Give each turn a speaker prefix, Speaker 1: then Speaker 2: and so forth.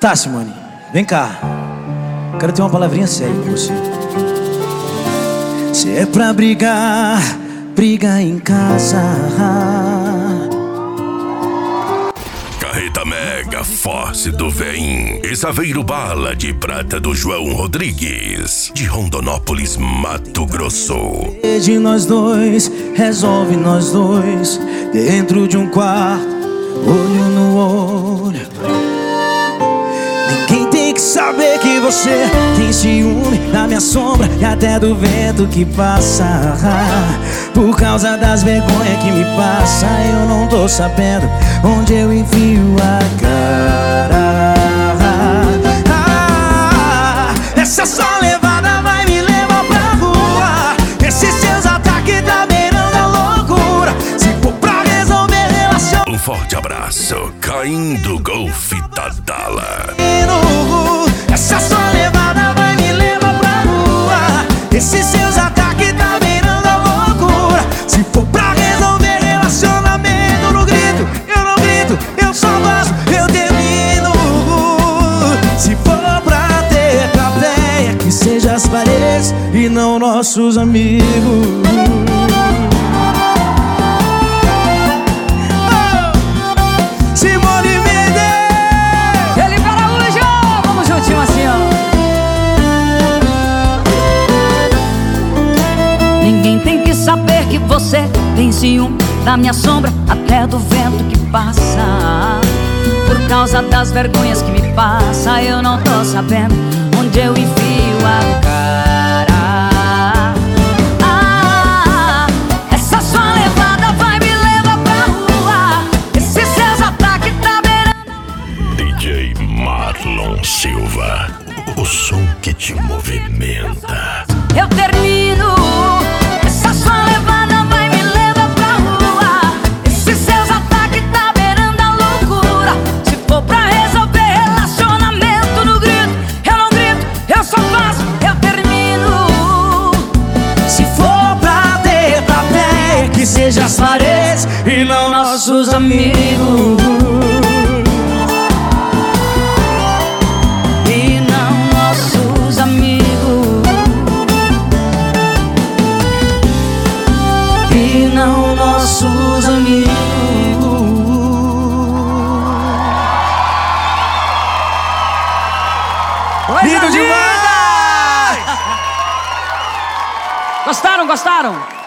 Speaker 1: Tá, Simone, vem cá. Quero ter uma palavrinha séria com você. Se é pra brigar, briga em casa.
Speaker 2: Carreta Mega Force do Vem e Saveiro Bala de Prata do João Rodrigues, de Rondonópolis, Mato Grosso.
Speaker 1: De nós dois, resolve nós dois, dentro de um quarto, olho no olho. Ninguém tem que saber que você tem ciúme da minha sombra e até do vento que passa. Por causa das vergonhas que me passa, eu não tô sabendo onde eu enfio a cara. Essa só levada vai me levar pra rua. Esses seus ataques tá beirando a loucura. Se for pra resolver relação,
Speaker 2: Um forte abraço, caindo Golfe Tadala.
Speaker 1: essa só levada vai me levar pra rua. Esses seus ataques tá beirando a loucura. Se for pra resolver relacionamento, eu não grito, eu não grito, eu só gosto, eu termino. Se for pra ter plateia, que seja as paredes e não nossos amigos. Simone Mendes,
Speaker 3: Felipe Araújo, vamos juntinho assim, ó. Ninguém tem que saber que você tem ciúme da minha sombra, até do vento que passa. Por causa das vergonhas que me passa, eu não tô sabendo onde eu enfio a cara. Essa sua levada vai me levar pra rua. Esses seus ataques tá beirando.
Speaker 2: DJ Marlon Silva, o som que te movimenta.
Speaker 3: Eu termino. Essa sua levada vai me levar pra rua. Esses seus ataques tá beirando a loucura. Se for pra resolver relacionamento, no grito, eu não grito, eu só faço, eu termino.
Speaker 1: se for pra ter plateia, que seja as paredes e não nossos amigos.
Speaker 3: E não nossos amigos.
Speaker 1: E não nossos amigos.
Speaker 3: Coisa
Speaker 1: Lindo
Speaker 3: linda!
Speaker 1: demais!
Speaker 3: Gostaram? Gostaram?